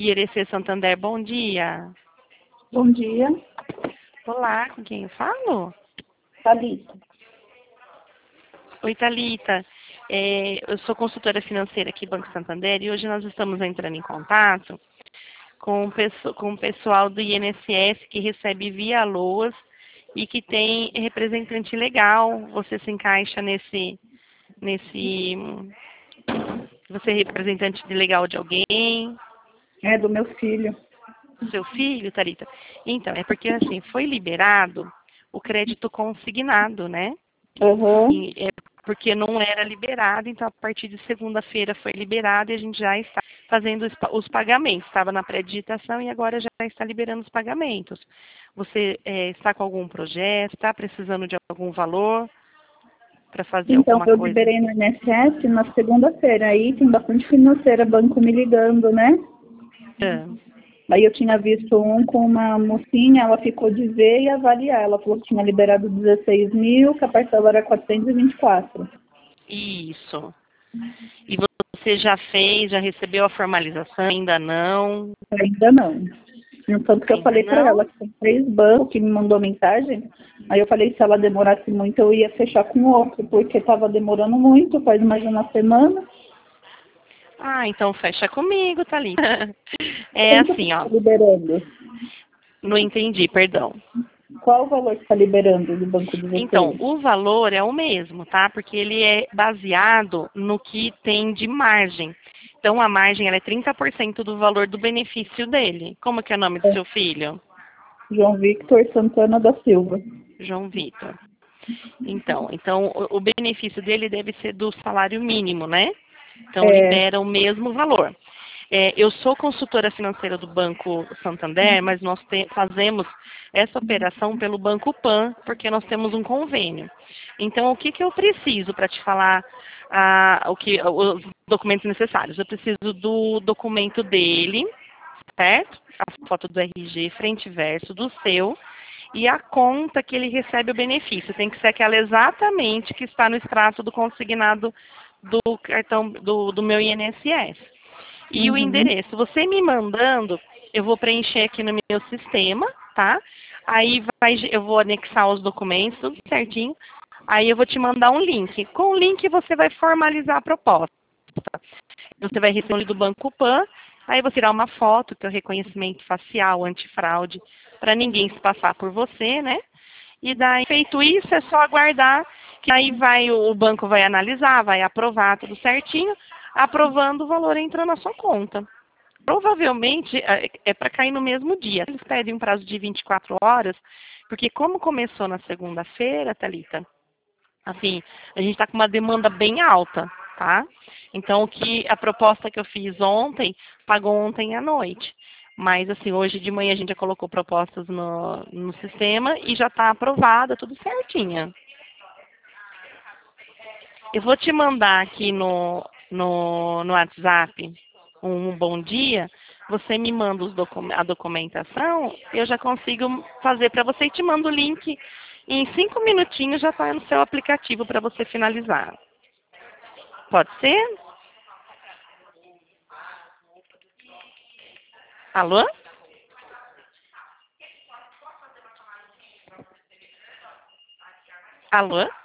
IRC Santander, bom dia. Bom dia, Olá, com quem eu falo? Thalita. Oi, Thalita. Eu sou consultora financeira aqui do Banco Santander e hoje nós estamos entrando em contato com o pessoal do INSS que recebe via LOAS e que tem representante legal. Você se encaixa você é representante legal de alguém? É do meu filho. Seu filho, Thalita? Então, é porque assim, foi liberado o crédito consignado, né? Uhum. E é porque não era liberado, então a partir de segunda-feira foi liberado e a gente já está fazendo os pagamentos. Estava na pré-digitação e agora já está liberando os pagamentos. Você está com algum projeto? Está precisando de algum valor para fazer Então, alguma eu coisa? liberei no INSS na segunda-feira. Aí tem bastante financeira, banco me ligando, né? Ah, Aí eu tinha visto um com uma mocinha, ela ficou de ver e avaliar. Ela falou que tinha liberado 16 mil, que a parcela era 424. isso. E você já recebeu a formalização? Ainda não? Ainda não. No tanto que eu Ainda falei para ela não? que tem 3 bancos que me mandou mensagem. Aí eu falei que se ela demorasse muito, eu ia fechar com outro, porque estava demorando muito, faz mais de uma semana. Ah, então fecha comigo, Thalita. É Quanto que assim, está ó. liberando? Não entendi, perdão. Qual o valor que está liberando do banco de Então, vocês? o valor é o mesmo, tá? Porque ele é baseado no que tem de margem. Então, a margem ela é 30% do valor do benefício dele. Como que é o nome do É seu filho? João Victor Santana da Silva. João Vitor. Então o benefício dele deve ser do salário mínimo, né? Então, É, libera o mesmo valor. Eu sou consultora financeira do Banco Santander, mas nós fazemos essa operação pelo Banco Pan, porque nós temos um convênio. Então, o que, que eu preciso para te falar os documentos necessários? Eu preciso do documento dele, certo? A foto do RG, frente e verso, do seu, e a conta que ele recebe o benefício. Tem que ser aquela exatamente que está no extrato do consignado do cartão do meu INSS. E o uhum. endereço. Você me mandando, eu vou preencher aqui no meu sistema, tá? Aí eu vou anexar os documentos, tudo certinho. Aí eu vou te mandar um link. Com o link você vai formalizar a proposta. Você vai receber do Banco Pan, aí você tirar uma foto, que é o reconhecimento facial, antifraude, para ninguém se passar por você, né? E daí, feito isso, é só aguardar que aí o banco vai analisar, vai aprovar tudo certinho. Aprovando, o valor entra na sua conta. Provavelmente é para cair no mesmo dia. Eles pedem um prazo de 24 horas, porque como começou na segunda-feira, Thalita, assim, a gente está com uma demanda bem alta, tá? Então, a proposta que eu fiz ontem, pagou ontem à noite. Mas, assim, hoje de manhã a gente já colocou propostas no sistema e já está aprovada, tudo certinha. Eu vou te mandar aqui no WhatsApp um bom dia. Você me manda a documentação, eu já consigo fazer para você e te mando o link. Em 5 minutinhos já está no seu aplicativo para você finalizar. Pode ser? Alô? Alô?